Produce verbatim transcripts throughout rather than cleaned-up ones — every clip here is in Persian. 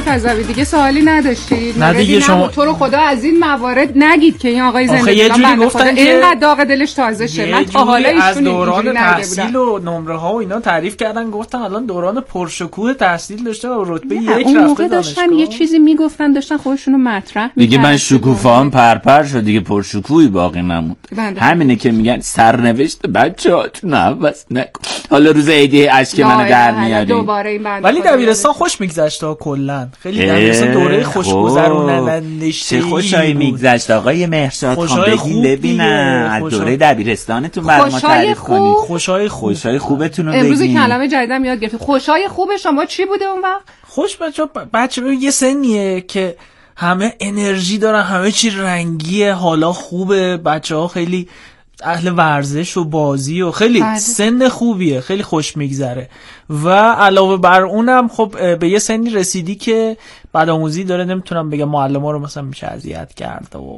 مرتضوی دیگه سوالی نداشتید؟ نه دیگه شما تو رو خدا از این موارد نگید که این آقای زنده دلم گفتن اینقدر داغ دلش تازه شه. من تا حالا ایشون از دوران تحصیل و نمره ها و اینا تعریف کردن، گفتن الان دوران پرشکوه تحصیل داشته و رتبه یک رفته دانشگاه. داشتن یه چیزی میگفتن، داشتن خودشونو مطرح می‌کردن. دیگه من شکوفه‌ام پرپر شد دیگه، پرشکوهی باقی نموند. همینه که میگن سرنوشت بچه‌هاتون عوض نکن. حالا روز عیدی اشک منو در میارین. ولی دبیرستان خوش میگذشت تا کلا خیلی دبیرستان دوره خوشگذرونندشی. چه خوشایی میگذشت آقای مهرشاد خان، بگین ببینم از دوره دبیرستانتون برام تعریف کنید. خوشای خوب خوشای خوبتون رو بگین. امروز کلمه جدیدم یاد گرفتم. خوشای خوب شما چی بوده اون وقت؟ خوش بچه‌ها بچه یه سنیه که همه انرژی دارن، همه چی رنگیه، حالا خوبه، بچه‌ها خیلی اهل ورزش و بازی و خیلی بله. سن خوبیه، خیلی خوش میگذره و علاوه بر اونم خب به یه سنی رسیدی که بدآموزی داره، نمیتونم بگم معلم‌ها رو مثلا میشه اذیت کرد و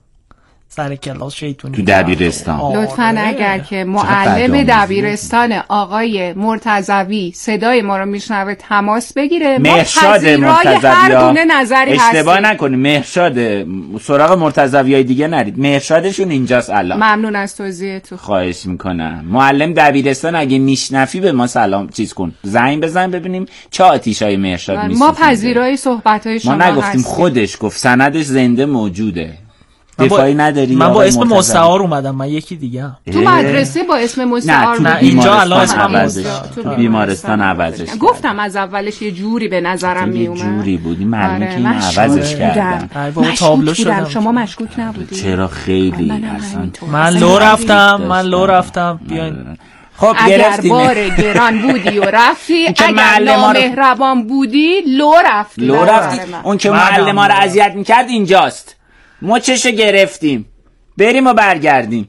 سر کلاس شیطونی تو دبیرستان. لطفاً اگر که معلم دبیرستان آقای مرتضوی صدای ما رو میشنوه تماس بگیره، ما پذیرای هر گونه نظری هستیم. اشتباه نکنید، مهرشاد سراغ مرتضویای دیگه نرید، مهرشادشون اینجاست الان. ممنون از توضیحتون. خواهش میکنم. معلم دبیرستان اگه میشنفی به ما سلام چیز کن، زنگ بزن ببینیم چه آتیشای مهرشاد میسوزه. ما پذیرای صحبت‌های شما هستیم. ما نگفتیم، خودش گفت، سندش زنده موجوده. دفاعی نداری؟ من با اسم مستعار اومدم، من یکی دیگه هم. تو مدرسه با اسم مستعار؟ نه اینجا الان اسمم تو بیمارستان عوضش. گفتم از اولش یه جوری به نظرم می اومد. یه جوری بودی، معلومه که این عوضش کردن. مشکوک بودم، شما مشکوک نبودی. چرا خیلی اصلا من لو رفتم، من لو رفتم. بیاین خب اگر بار گران بودی و رفتی، اگر نامهربان بودی لو رفتی. لو رفتی. اون که معلم ها رو اذیت میکرد اینجاست. ما چشو گرفتیم، بریم و برگردیم.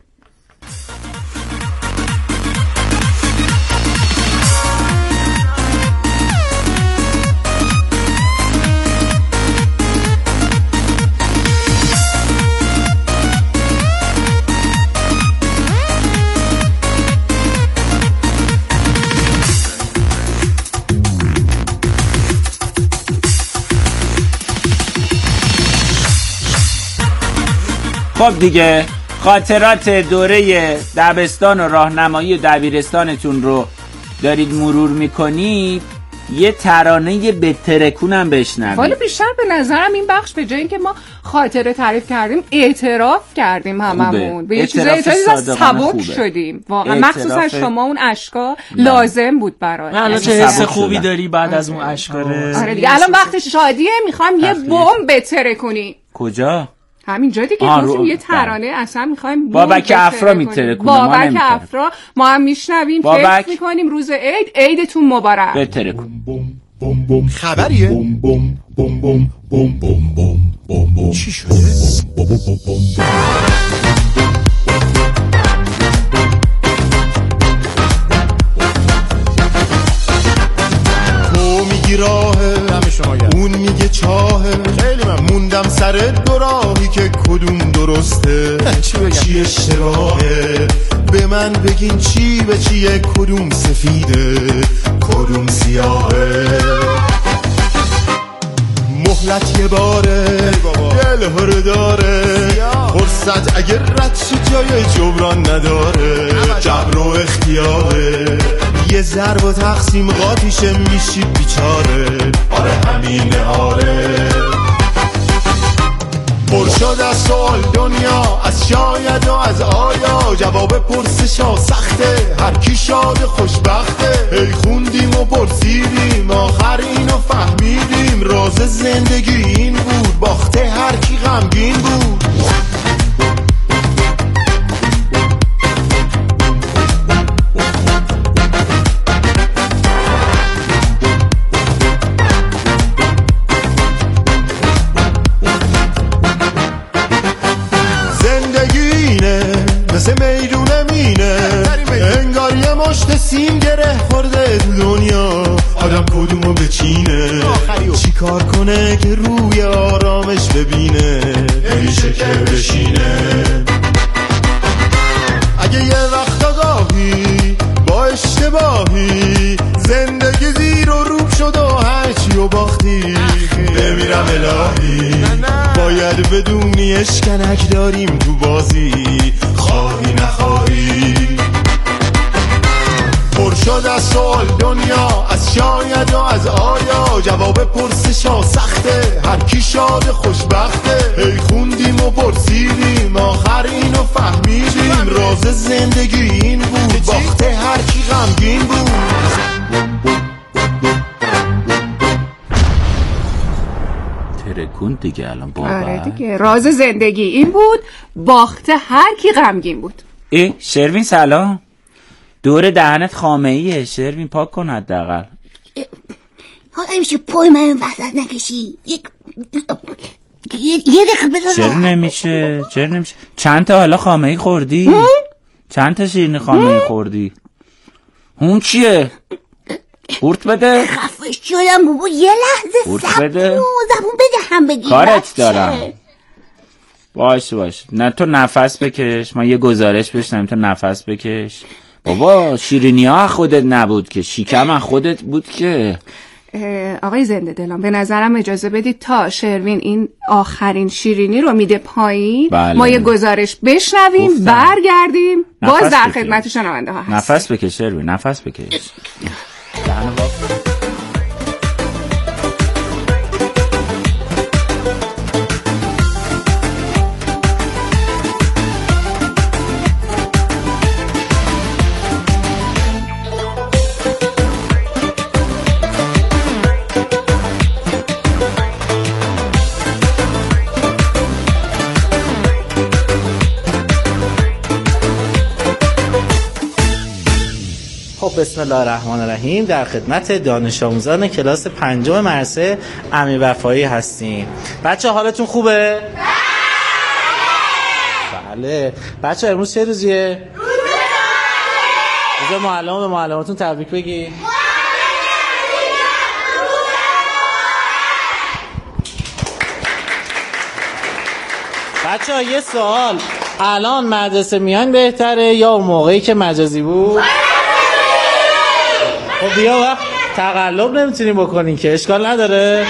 خب دیگه خاطرات دوره دبستان و راهنمایی دبیرستانتون رو دارید مرور میکنید، یه ترانه بترکونم بشنوید. حالا بیشتر به نظرم این بخش به جای اینکه ما خاطره تعریف کردیم اعتراف کردیم هممون به یه چیزایی سبک شدیم واقعا، مخصوصا شما اون اشکا لازم بود برای من. الان چه حس خوبی داری بعد از اون اشکا؟ آره دیگه الان وقت شادیه، میخوام یه بمب بترکونی. کجا؟ همینجا دیگه گفتیم یه ترانه اصلا میخوایم بابک افرا میترکونه، ما بابک افرا ما هم میشنویم، کیف میکنیم. روز عید، عیدتون مبارک. بترکون. خبریه؟ بوم بوم بوم بوم بوم بوم بوم بوم. چی شده؟ تو میگی راهه، اون میگه چاهه، خیلی من موندم سر دو راهی که کدوم درسته، چی اشتباهه، به من بگین چی به چیه، کدوم سفیده کدوم سیاهه. مهلت یه باره دل هر داره، فرصت اگر رد شد جای جبران نداره، جبر و اختیاره، یه ضرب و تقسیم قاطیشه میشی بیچاره. آره همینه آره. پر شد از سوال دنیا، از شاید و از آیا، جواب پرسشا سخته، هر کی شاد خوشبخته. هی خوندیم و پرسیدیم، آخر اینو فهمیدیم، راز زندگی این بود، باخته هر کی غمگین بود. مثل میدونه مینه، انگار یه مشت سیم گره خورده دنیا، آدم کدومو بچینه، چی کار کنه که روی آرامش ببینه، نمیشه که بشینه. اگه یه وقت آگاهی با اشتباهی، زندگی زیر و روب شد و هرچی و باختی بمیرم الهی باید بدونی اشکنک داریم تو بازی خواهی نخواهی پر شد از سوال دنیا از شاید و از آیا جواب پرسشا سخته هر کی شاد خوشبخته هی خوندیم و پرسیدیم آخر اینو فهمیدیم راز زندگی این بود باخته هر کی غمگین بود ترکون دیگه الان بابا آره دیگه راز زندگی این بود باخته هر کی غمگین بود. ای شروین سلام دور دهنت خامه ایه شروین پاک کن حداقل حالا میشه پای من وسط نکشی یک یه دقیقه بذار چرا نمیشه چرا نمیشه چند تا حالا خامه ای خوردی چند تا شیرینی خامه ای خوردی اون چیه قورت بده خفه شدم بابا یه لحظه صبر بده زبون بده هم بگی کارت دارم باش باش نه تو نفس بکش ما یه گزارش بشنم تو نفس بکش بابا شیرینی ها خودت نبود که شیکم خودت بود که آقای زنده دلم به نظرم اجازه بدید تا شروین این آخرین شیرینی رو میده پایین بله. ما یه گزارش بشنویم گفتم. برگردیم باز در خدمت شنونده ها هست نفس بکش شروین نفس بکش بسم الله الرحمن الرحیم در خدمت دانش آموزان کلاس پنجم مدرسه امیر وفایی هستیم. بچه حالتون خوبه؟ بله. بچه امروز چه روزیه؟ روز معلم به معلماتون تبریک بگی. بچه یه سوال الان مدرسه میان بهتره یا اون موقعی که مجازی بود؟ خب بیا وقت تقلب نمیتونیم بکنیم که اشکال نداره.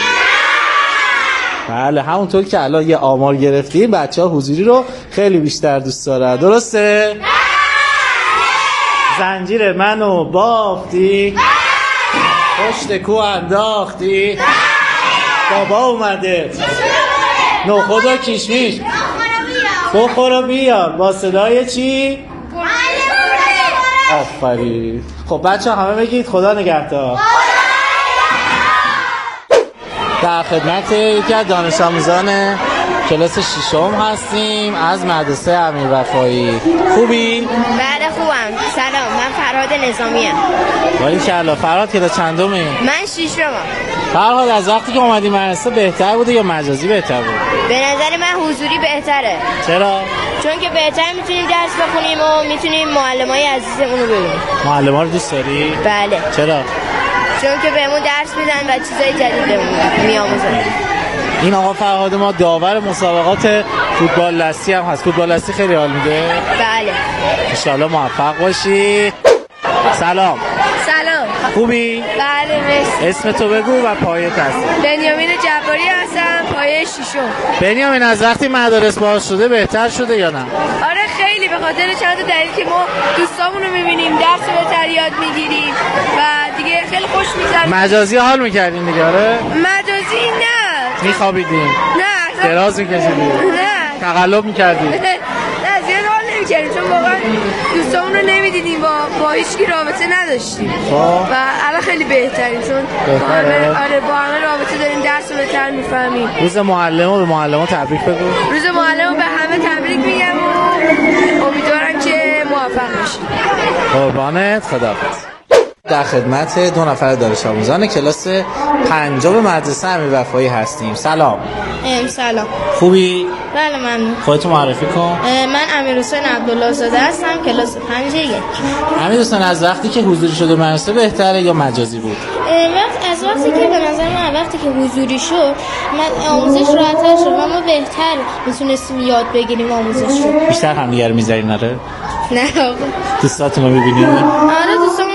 بله همونطور که الان یه آمار گرفتیم بچه ها حضوری رو خیلی بیشتر دوست دارن درسته؟ زنجیر منو بافتی پشت کو انداختی بابا اومده نخود و کشمیش بخور و بیار با صدای چی؟ آفرین. خب بچه همه بگید خدا نگهدار. در خدمت یکی از دانش آموزان کلاس ششم هستیم از مدرسه امیر وفایی. خوبی؟ بله خوبم. سلام من فرهاد نظامی ام. ولی کلا فرهاد کلاس چندمی؟ من ششمم. فرهاد از وقتی که اومدی مدرسه بهتر بوده یا مجازی بهتر بود؟ به نظر من حضوری بهتره. چرا؟ چون که بهتر میتونیم درس بخونیم و میتونیم معلمای عزیزمون رو ببینیم. معلما رو دوست داری؟ بله. چرا؟ چون که بهمون درس میدن و چیزای جدید بهمون میآموزن. این آقا فرهاد ما داور مسابقات فوتبال دستی هم هست. فوتبال دستی خیلی حال میده؟ بله. ان شاءالله موفق باشی. سلام. سلام. خوبی؟ بله مرسی. اسم تو بگو و پایه هست. بنیامین جباری هستم پایه ششم. بنیامین از وقتی مدارس باز شده بهتر شده یا نه؟ آره خیلی به خاطر چند تا دلیل که ما دوستامون رو می‌بینیم درس رو بهتر یاد می‌گیریم و دیگه خیلی خوش می‌گذره. مجازی حال می‌کردین دیگه آره؟ مجازی نه. می‌خوابیدین؟ نه. دراز می‌کشیدین؟ نه. تقلب می‌کردین؟ نه زیاد حال نمی‌کردیم چون واقعا دوستامون رو نمی‌دیدیم با با هیچکی رابطه نداشتیم. و الان خیلی بهتریم چون با همه آره با همه رابطه داریم درس رو بهتر می‌فهمیم. روز معلم و به معلم‌ها تبریک بگو. روز معلم به همه تبریک میگم و امیدوارم که موفق باشید. قربانت خداحافظ. در خدمت دو نفر دانش آموزان کلاس پنجم مدرسه امیر وفایی هستیم. سلام. ام سلام. خوبی؟ بله من. خودتو معرفی کن. من امیرحسین عبدالله زاده هستم کلاس پنج یک. امیرحسین از وقتی که حضوری شده مدرسه بهتره یا مجازی بود؟ وقت از وقتی که به نظر من وقتی که حضوری شد من آموزش راحت‌تر شد و ما بهتر میتونستیم یاد بگیریم آموزش رو. بیشتر همدیگه رو می‌ذارین آره؟ نه. دوستاتون رو می‌بینید؟ آره دوستامون رو می‌بینیم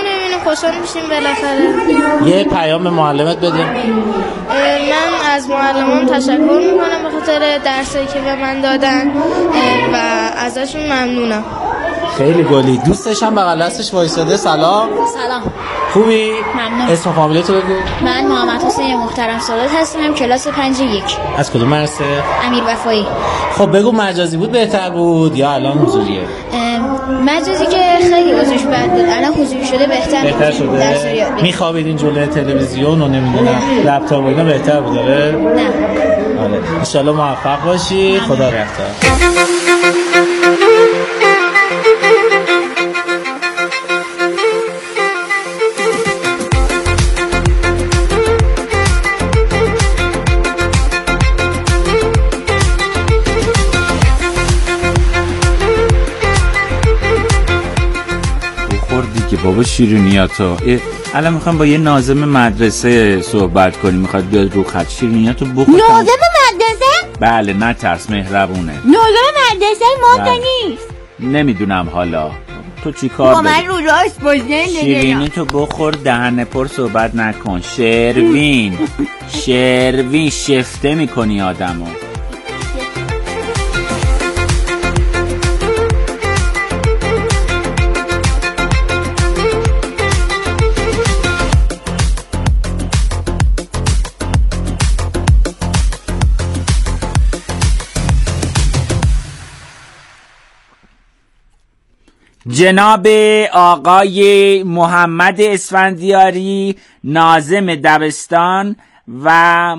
خوشحال میشیم بالاخره. یه پیام به معلمت بده. من از معلمام تشکر میکنم به خاطر درسی که به من دادن و ازشون ممنونم. خیلی گلی. دوستش هم بغل دستش وایساده. سلام. سلام. خوبی؟ ممنون. اسم فامیل تو بگو. من محمد حسین محترم سادات هستم، کلاس پنج یک. از کدوم مدرسه؟ امیر وفایی. خب بگو مجازی بود بهتر بود یا الان حضوریه؟ مجازی که خیلی وضعش بد بود، الان حضوری شده بهتر. بهتر شده. میخوابیدین جلوی تلویزیون و نمیدونم لپتاپ و اینا بهتر بود داره؟ نه. آره. ان شاء الله موفق باشی. خدا نگهدار. بابا شیرینیاتو الان میخوام با یه ناظم مدرسه صحبت کنیم، میخواد بیاد رو خط. شیرینیاتو بخور. ناظم مدرسه؟ بله نه ترس، مهربونه. ناظم مدرسه ما نیست. نمیدونم حالا تو چی کار داری؟ من رو راست بزنه. شیرینی تو بخور، دهن پر صحبت نکن. شروین شروین شفته میکنی آدمو. جناب آقای محمد اسفندیاری ناظم دبستان و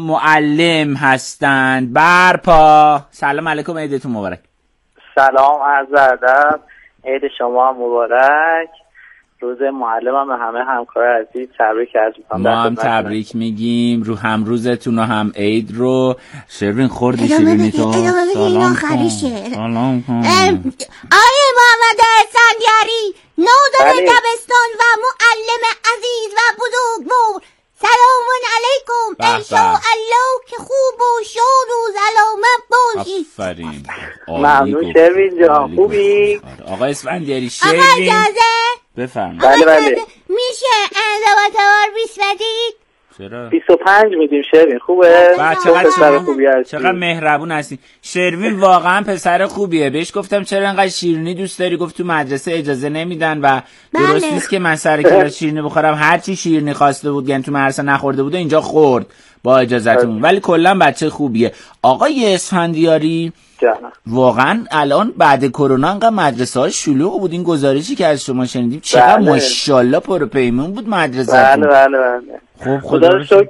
معلم هستند. برپا. سلام علیکم، عیدتون مبارک. سلام، عرض ادب. عید شما مبارک. روز معلمم به همه همکار عزیز تبریک عرض می‌کنم. ما هم تبریک میگیم رو هم روزتون و هم عید رو. شروین خوردی شیرینی تو؟ سلام کن. سلام کن. آقای محمد اسفندیاری ناظم دبستان و معلم عزیز و بزرگوار، سلام علیکم. انشاءالله که خوب و شاد و سلامت باشید. آفرین. ممنون شروین جان. خوبی؟ آقا اسفندیاری. شروین آقا اجازه بفرمایید. بله بله. میشه انضباطوار بیست بدید؟ چرا؟ بیست و پنج میدیم شروین. خوبه؟ چقدر خوبی هستی. چقدر مهربون هستی. شروین واقعا پسر خوبیه. بهش گفتم چرا انقدر شیرینی دوست داری، گفت تو مدرسه اجازه نمیدن و درست بله. نیست که من سر کلاس شیرینی بخورم. هر چی شیرینی خواسته بود یعنی تو مدرسه نخورده بود اینجا خورد با اجازهتون. ولی کلا بچه خوبیه. آقای اسفندیاری جانم. واقعا الان بعد کرونا انقدر مدرسه ها شلوغ بود. این گزارشی که از شما شنیدیم چقدر بله. ماشاءالله پرپیمون بود مدرسه. بله بله بله. خب خدا رو شکر.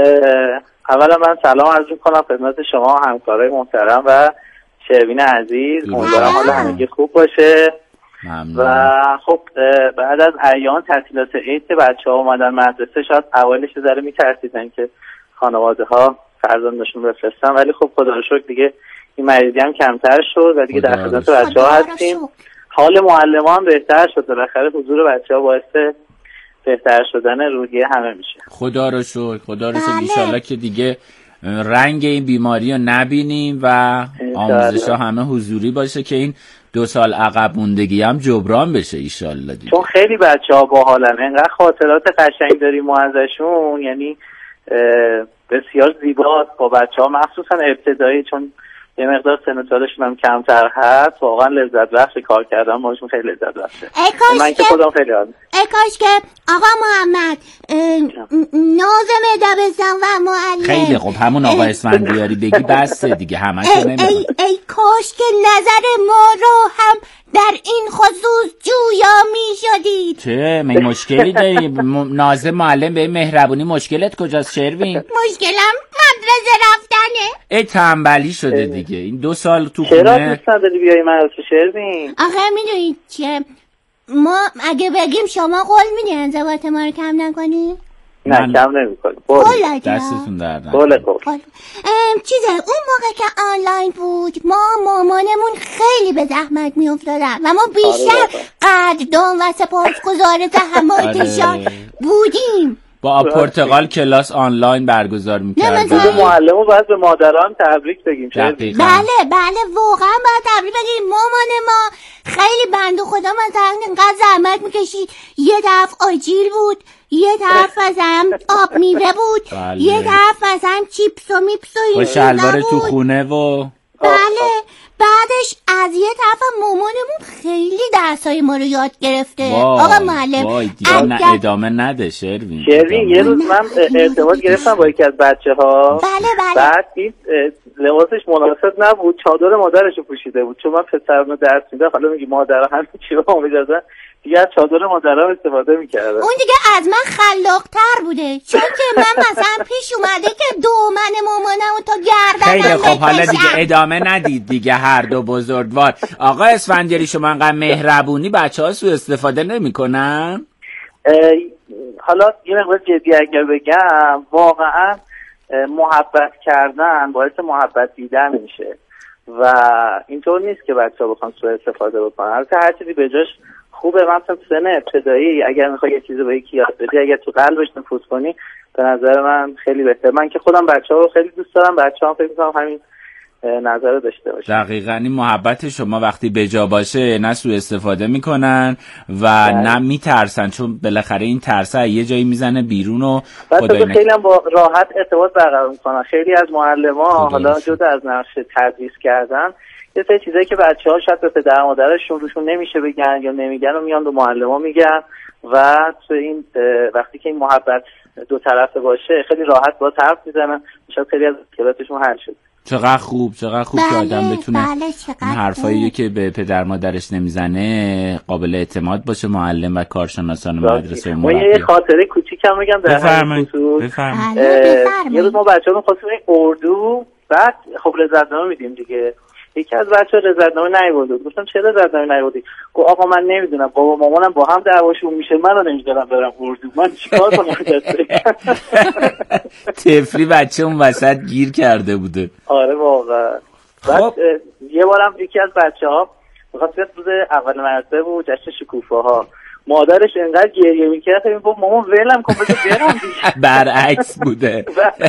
اولا من سلام عرض می‌کنم خدمت شما همکارای محترم و شروین عزیز. امیدوارم حال همگی خوب باشه. ممنون. و خب بعد از ایام تعطیلات عید که بچه‌ها اومدن مدرسه شاید اولش ذره می‌ترسیدن که خانواده‌ها فرزندشون بفرستن، ولی خب خدا رو شکر دیگه این مریضی هم کمتر شد و دیگه در خدمت بچه‌ها هستیم. حال معلمان بهتر شد. بالاخره حضور بچه‌ها باعث بهتر شدن روحیه همه میشه. خدا رو شکر. خدا رو شکر. ان شاءالله که دیگه رنگ این بیماری رو نبینیم و آموزش‌ها همه حضوری باشه که این دو سال عقب موندگی هم جبران بشه ان شاءالله. چون خیلی بچه‌ها باحالن، انقدر خاطرات قشنگ داریم ما ازشون، یعنی بسیار زیباست با بچه‌ها، مخصوصا ابتدایی، چون یه مقدار سن و سالشون هم کمتر هست. واقعا لذت بخش کار کردن باشون، خیلی لذت بخشه. من که خودم خیلی عالی. ای کاش که آقا محمد ناظم دبستان و معلم. خیلی خوب همون آقا اسفندیاری بگی بسه دیگه، همه که نمیدونم. ای, ای کاش که نظر ما رو هم در این خصوص جویا می شدید. چه می مشکلی داری؟ م... ناظم معلم به مهربونی مشکلت کجاست شروین؟ مشکلم مدرسه رفتنه. ای تنبلی شده دیگه این دو سال تو خونه. چرا دوست نداری بیایی مدرسه شروین؟ آخه میدونید چیه، ما اگه بگیم شما قول میدین انضباط ما رو کم نکنیم؟ نه کم نمی‌کنیم. قول دستتون درد نکنه. قول قول. چیزه اون موقع که آنلاین بود ما مامانمون خیلی به زحمت میافتادن و ما بیشتر قدردان و سپاسگزار زحماتشان بودیم. با پرتغال کلاس آنلاین برگزار می‌کردن. خود معلمو باید به مادران تبریک بگیم. بله بله واقعا باید تبریک بگیم. مامان ما خیلی بنده خدا مثلا انقدر زحمت می‌کشی، یه طرف آجیل بود، یه طرف مثلا آب میوه بود، بله. یه طرف مثلا چیپس و میپس و این شلوار تو خونه و بله. بعدش از یه طرف مامانمون خیلی درسای ما رو یاد گرفته. آقا معلم وای دیگه نه ادامه نده شروین. شروین یه روز من ارتباط گرفتم با یکی از بچه ها. بله بله. بعد این لباسش مناسب نبود، چادر مادرش رو پوشیده بود. چون من پسرمو درس میدم، حالا میگی مادرها همین چی رو می‌دادن، دیگه از چادر مادرها استفاده می‌کردن. اون دیگه از من خلاق‌تر بوده، چون که من مثلا پیش اومده که دومن مامانم تا گردنم خیلی خب حالا دیگه ادامه ندید دیگه هر دو بزرگوار. آقا اسفندیاری شما انقدر مهربونی بچه‌ها سوء استفاده نمی‌کنن؟ حالا یه مقدار جدی اگر بگم، واقعا محبت کردن باعث محبت دیدن میشه و اینطور نیست که بچه‌ها بخوان سوء استفاده بکنن. البته هر چیزی به جاش خوبه. مثلا سن ابتدایی اگر میخوای یه چیزی به یکی یاد بدی، اگر تو قلبش نفوذ کنی، به نظر من خیلی بهتره. من که خودم بچه‌ها رو خیلی دوست دارم، بچه‌ها فکر می‌کنم همین نظر رو داشته باشه. دقیقاً این محبت شما وقتی به جا باشه نه سوء استفاده میکنن و ده. نه میترسن، چون بالاخره این ترسه یه جایی میزنه بیرون و خدای نکنه خیلی هم با راحت ارتباط برقرار میکنن. خیلی از معلم‌ها حالا جدا از نقش تدریس کردن، یه سری چیزایی که بچه‌ها شاید به پدر مادرشون روشون نمیشه بگن یا نمیگن و میان به معلم‌ها میگن و تو این وقتی که این محبت دو طرفه باشه خیلی راحت با طرف میزنن، شاید خیلی از مشکلاتشون حل شه. چقدر خوب چقدر خوب بله، که آدم بتونه بله، این حرفایی که به پدر مادرش نمیزنه قابل اعتماد باشه. معلم و کارشناسان مدرسه و مربی. یه خاطره کوچیکم میگم در همین خصوص. یه روز ما بچه‌ها خواستیم اردو، بعد خب رضایتنامه میدیم دیگه. یکی از بچه‌ها رضایتنامه نیاورد. گفتم چرا رضایتنامه نیاوردی؟ گفت آقا من نمیدونم، بابا مامانم با هم دعواشون میشه، منو نمیذارم برم اردو، من چیکار کنم؟ طفلی بچه اون وسط گیر کرده بوده. آره واقعا. بعد یه بارم یکی از بچه‌ها می‌خواست بیاد روز اول مدرسه بود، جشن شکوفه‌ها، مادرش انقدر گریه می‌کرد که میگفت مامان ولم کن بذار برم دیگه. برعکس بوده.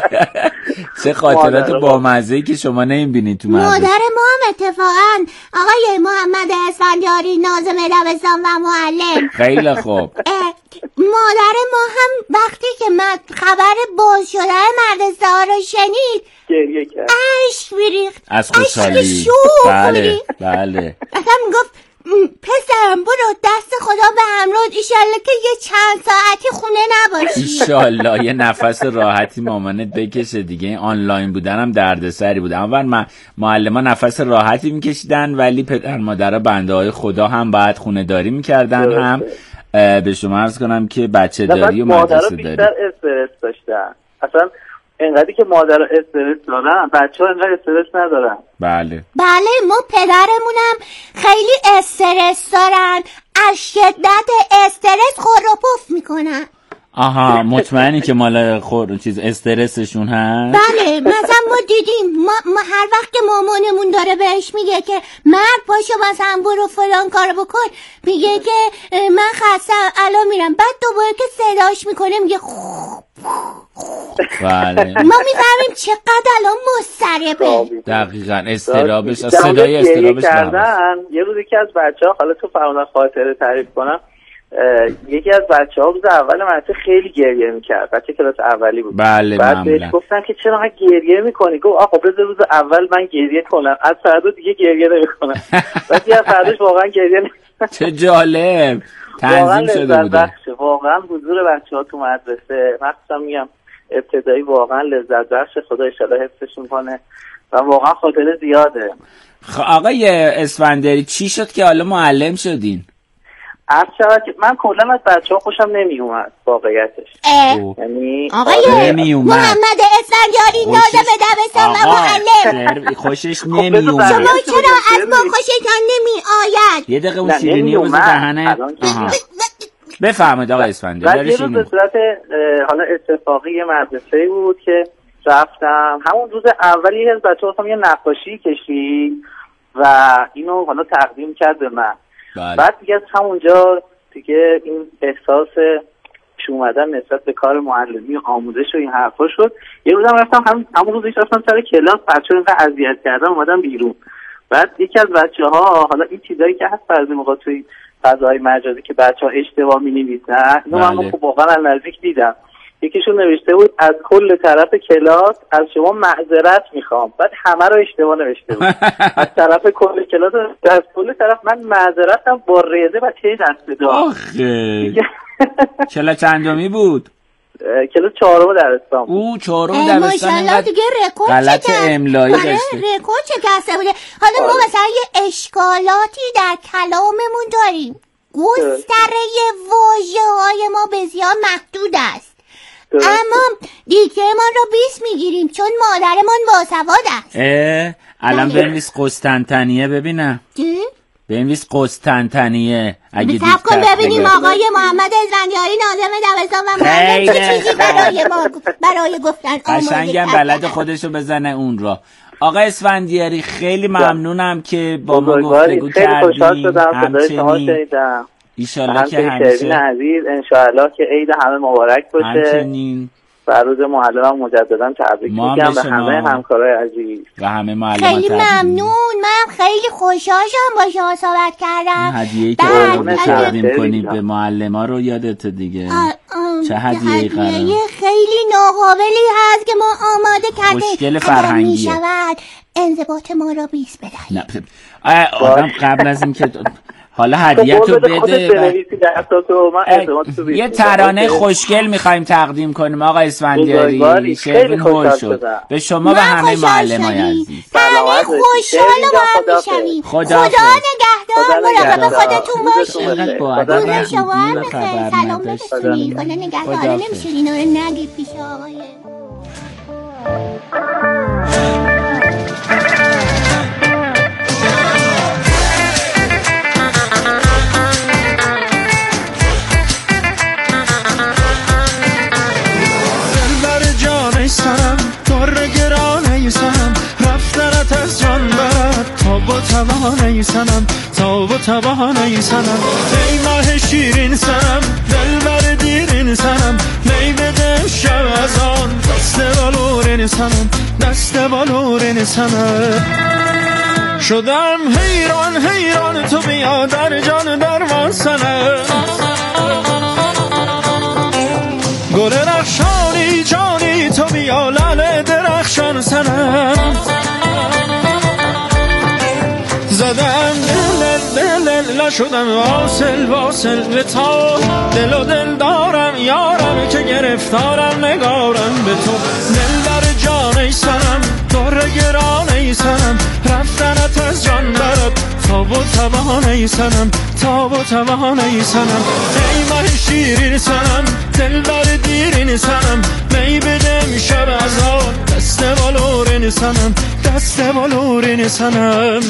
چه خاطرات بامزه‌ای که شما نمی‌بینید تو مدرسه. مادر ما هم اتفاقاً آقای محمد اسفندیاری ناظم دبستان و معلم. خیلی خوب. مادر ما هم وقتی که من خبر باز شدن مدرسه ها رو شنید گریه کرد، اشک میریخت از خوشحالی. بله بله. اصلا میگفت پسرم برو دست خدا به همراه، ایشالله که یه چند ساعتی خونه نباشی. ایشالله یه نفس راحتی مامانت بکشه دیگه. این آنلاین بودن هم دردسری بود. اول من معلمان نفس راحتی میکشیدن، ولی پدر مادرها بنده های خدا هم باید خونه داری میکردن. هم به شما عرض کنم که بچه داری و مدرسه داری. بیشتر استرس داشتن. اصلا انقدری که مادر استرس دارن، بچه ها انقدر استرس ندارن. بله بله ما پدرمونم خیلی استرس دارن، از شدت استرس خور و پف میکنن. آها مطمئنی که مال خور چیز استرسشون هست؟ بله مثلا ما دیدیم ما, ما هر وقت که مامانمون داره بهش میگه که مرد پاشو مثلا برو فلان کارو بکن، میگه که من خستم الان میرم، بعد دوباره که صداش میکنه میگه خوب. بله ما میفهمیم چقدر الان مضطربه. دقیقاً استرابش، صدای استرابش کردن. یه روز یکی از بچه‌ها، حالا تو فرمودن خاطره تعریف کنم، یکی از بچه‌ها روز اول مدرسه خیلی گریه می‌کرد، بچه کلاس اولی بود. بله بعد بهش گفتن که چرا من گریه می‌کنی؟ گفت آقا بذار روز اول من گریه کنم، از فردا دیگه گریه نمی‌کنم. بعد یه فرداش واقعا گریه نمی‌کنه. چه جالب. تنظیم شده بوده. واقعا حضور بچه‌ها تو مدرسه، مخصوصا میگم ابتدایی، واقعا لذت بخش. خدا ان شاءالله حفظشون کنه و واقعا خاطره زیاده. خب آقای اسفندیاری چی شد که حالا معلم شدین؟ عرض شود که من کلا از بچه‌ها خوشم نمی اومد واقعیتش. یعنی آقای محمد اسفندیاری ناظم دبستان و معلم خوشش نمی اومد. شما چرا از ما خوشتان نمی آید؟ یه دقیقه اون شیرینی رو بزن دهنه. بفرمایید آقای اسفندیاری. یه روز به صورت حالا اتفاقی مدرسه بود که رفتم، همون روز اولی یه از بچه‌ها هم یه نقاشی کشید و اینو حالا تقدیم کرد به من. بله. بعد دیگه از همونجا دیگه این احساس پیش اومدن نسبت به کار معلمی و آموزش و این حرفا شد. یه روزم رفتم هم همون روزش رفتم سر کلاس، بچه‌ها اینقدر اذیت کردن اومدم بیرون. بعد یکی از بچه‌ها، حالا این چیزایی که هست بعضی موقع توی فضای مجازی که بچه‌ها اشتباه می‌نویسن، اینو من خب واقعا از نزدیک دیدم. یکیشون نوشته بود از کل طرف کلاس از شما معذرت میخوام، بعد همه رو اشتباه نوشته بود. از طرف کل کلاس، از کل طرف من معذرتم با ریزه و چه دست داد. آخه کلاس چندمی بود؟ کلاس چهارم درستان. او چهارم درستان. ماشاءالله دیگه رکورد غلط املایی داشته. رکورد شکسته بوده. حالا ما مثلا یه اشکالاتی در کلاممون داریم. گستره واژه‌های ما بسیار محدود است. اما دیگه ما رو بیست میگیریم چون مادرمان باسواد است. اه الان بنویس قسطنطنیه ببینم. چی؟ بنویس قسطنطنیه اگه دیگه کن ببینیم آقای محمد اسفندیاری ناظم دبستان و معلم چه چیزی برای ما برای گفتن قشنگم بلد خودشو بزنه اون را. آقای اسفندیاری خیلی ممنونم که با ما گفتگو کردیم. خیلی خوشحال شدم صدای شما شنیدم. ایشالله که همیشه شیرین عزیز انشالله که عید همه مبارک باشه. همچنین و روز معلمم مجددا تبریک میگم به همه همکارای عزیز و همه معلمان. خیلی ممنون، من خیلی خوشحال شدم با شما صحبت کردم. هدیه‌ای که قرار تقدیم کنید به معلما رو یادت دیگه؟ چه هدیه‌ای قرار؟ هدیه خیلی ناقابلی هست که ما آماده کردیم. خوشگل فرهنگیه. انضباط ما رو بیست بدهید. نه آدم قبل از این که حالا هدیه تو بده یه ترانه خوشگل میخوایم تقدیم کنیم آقا اسفندیاری. شیرین هول شد به شما و همه معلمای عزیز. همه خوشحال و با هم میشویم. خدا نگهدار، مراقب خودتون باشید. روز شما هم بخیر، سلام برسونید. خدا نگهدار. نمیشه اینا رو نگید پیش آقای سنم رفتنت از جان برد تا با توانه سنم تا با توانه سنم ای ماه شیرین سنم دلبر دیرین سنم می بده شب از آن دست بالورین سنم دست بالورین سنم شدم حیران حیران تو بیا در جان درمان سنم گل رخشانی جانی تو بیا لعل درخشان سنم زدم دل دل دل شدم واصل واصل به تا دل و دل دارم یارم که گرفتارم نگارم به تو دل در جان ای سنم دور گران ای سنم رفتنت از جان برد تا با توان ای سنم تا با توان ای سنم ای ماه شیرین سنم دل بر دیرین سنم می بدم شب از آن دست بالورین سنم دست بالورین سنم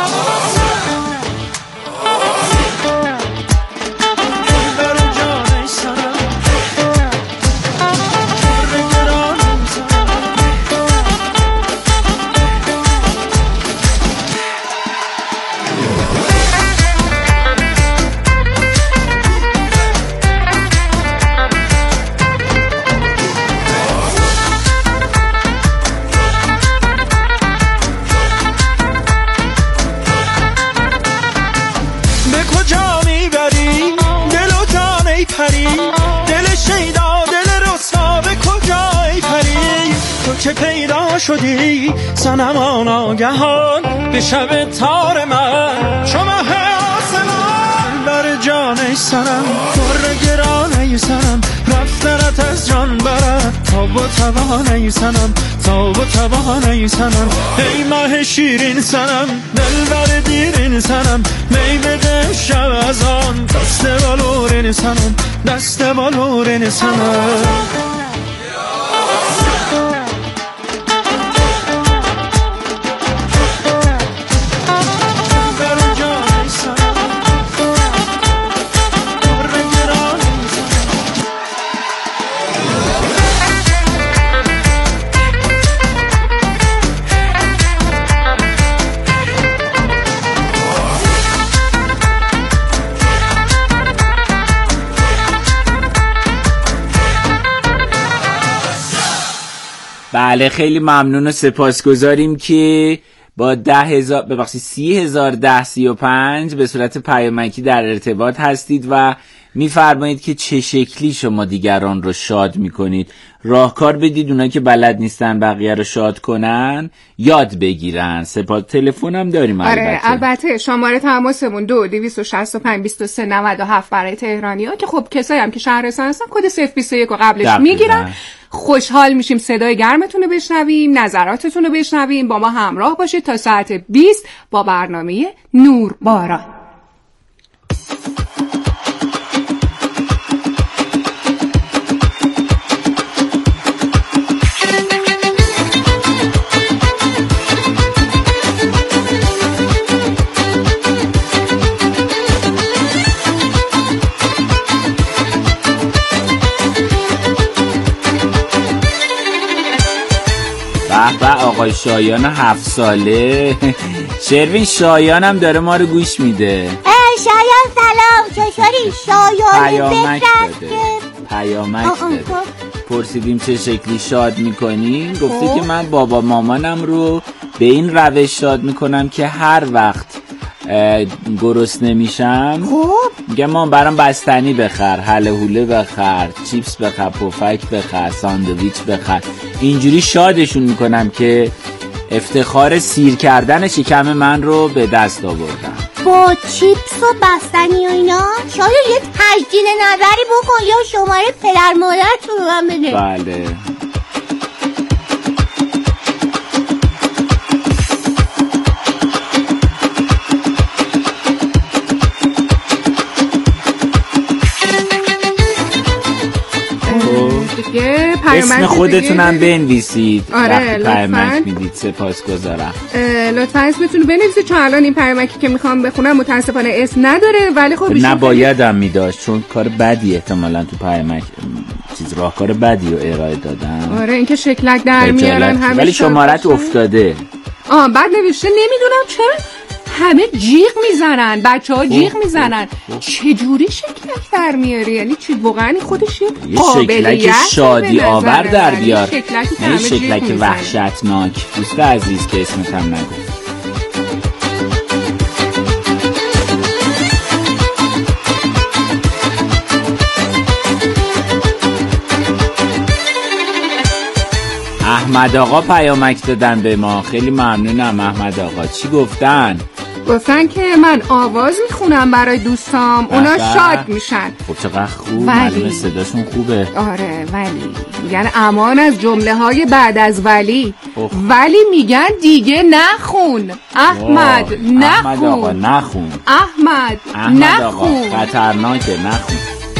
که پیدا شدی سنم ناگهان به شب تار من چو ماه آسمان بر جان ای سنم پر گران ای سنم رفتنت از جان برد تا با توان ای سنم تا با توان ای سنم ای ماه شیرین سنم دل بر دیرین سنم می بده شب از آن دست بالورین سنم دست بالورین سنم بله خیلی ممنون و سپاسگزاریم که با ده هزار ببخشید سی هزار ده سی و پنج به صورت پیامکی در ارتباط هستید و میفرمایید که چه شکلی شما دیگران رو شاد میکنید. راهکار بدید اونایی که بلد نیستن بقیه رو شاد کنن یاد بگیرن. سپاس. تلفن هم داریم آره البته. البته شماره تماسمون دو دویست و شصت و پنج بیست و سه نود و هفت برای تهرانی‌ها که خب کسایی هم که شهرستان هستن کد صفر بیست و یک رو قبلش دقیقا میگیرن. خوشحال میشیم صدای گرمتون رو بشنویم، نظراتتون رو بشنویم. با ما همراه باشید تا ساعت بیست با برنامه نور باران. به آقای شایان هفت ساله. شروین شایان هم داره ما رو گوش میده. شایان سلام، چطوری؟ شایان پیامک داده پیامک داده پرسیدیم چه شکلی شاد میکنی؟ گفته که من بابا مامانم رو به این روش شاد میکنم که هر وقت گرسنه نمیشم میگم مام برام بستنی بخر، هله هوله بخر، چیپس بخر، پفک بخر، ساندویچ بخر. اینجوری شادشون میکنم که افتخار سیر کردن شکم من رو به دست آوردم. با چیپس و بستنی و اینا شاید یه تجدید نظری بکن یا شماره پدر مادرتون رو من بده. بله اسم خودتونم بنویسید. آره پیامک میدید. سپاسگزارم. لطفا اسمتون رو بنویسید چون الان این پیامکی که میخوام بخونم متاسفانه اسم نداره ولی خب نبایدم میداشت چون کار بدی احتمالاً تو پیامک چیز راهکار بدی رو ارائه دادن. آره اینکه شکلک در میارن همه ولی شمارت افتاده. آه بعد نوشته نمیدونم چرا همه جیغ میزنن، بچه ها جیغ میزنن. چجوری شکلک در میاری؟ یعنی چی واقعا خودش یه شکلک شادی آور در بیار، نه شکلک وحشتناک. دوست عزیز که اسمت هم نگفت. احمد آقا پیامک دادن به ما. خیلی ممنونم احمد آقا. چی گفتن؟ گفتن که من آواز میخونم برای دوستام اونا شاد میشن. خب چقدر خوب. معلومه صداشون خوبه. آره ولی میگن امان از جمله های بعد از ولی. ولی میگن دیگه نخون احمد. نخون احمد آقا نخون. احمد احمد آقا خطرناکه نخون.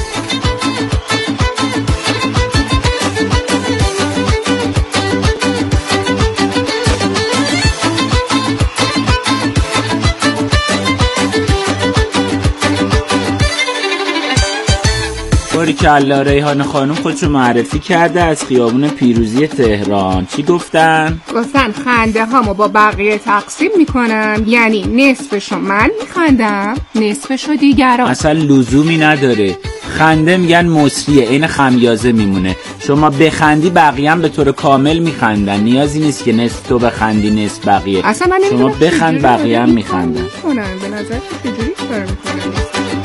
باریکلا. ریحان خانم خودشو معرفی کرده از خیابون پیروزی تهران. چی گفتن؟ گفتن خنده هامو با بقیه تقسیم میکنم، یعنی نصفشو من میخندم نصفشو دیگران. اصلا لزومی نداره. خنده میگن مصریه، این خمیازه میمونه. شما بخندی بقیه هم به طور کامل میخندن. نیازی نیست که نصف تو بخندی نصف بقیه. اصلا من شما بخند بقیه هم میخندن. به نظر چجوری کار میکنن؟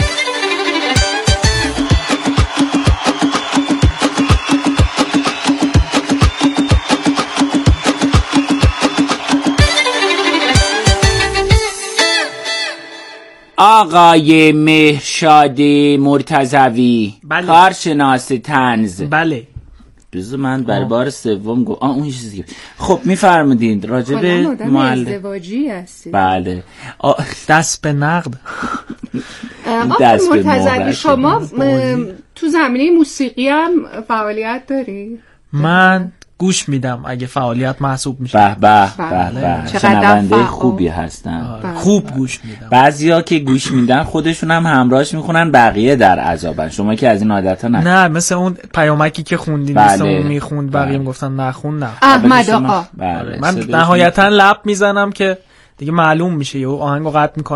آقای مهرشاد مرتضوی بله. کارشناس طنز. بله بذار من بر بار سوم گفت. آه اون چیزی. خب میفرمودین راجع به معلم ازدواجی هستید. بله. دست به نقد. آقای مرتضوی شما تو زمینه موسیقی هم فعالیت داری؟ من گوش میدم اگه فعالیت محسوب میشه. به به به به. شنونده خوبی هستن. خوب گوش میدم. بعضیا که گوش میدن خودشون هم همراهش میخونن بقیه در عذابن. شما که از این عادتا نه. نه مثل اون پیامکی که خوندین بله. مثل اون میخوند بقیه میگفتن نخون نه. احمد آقا بله. من نهایتا لب میزنم که دیگه معلوم میشه یه آهنگو قطع میکنم.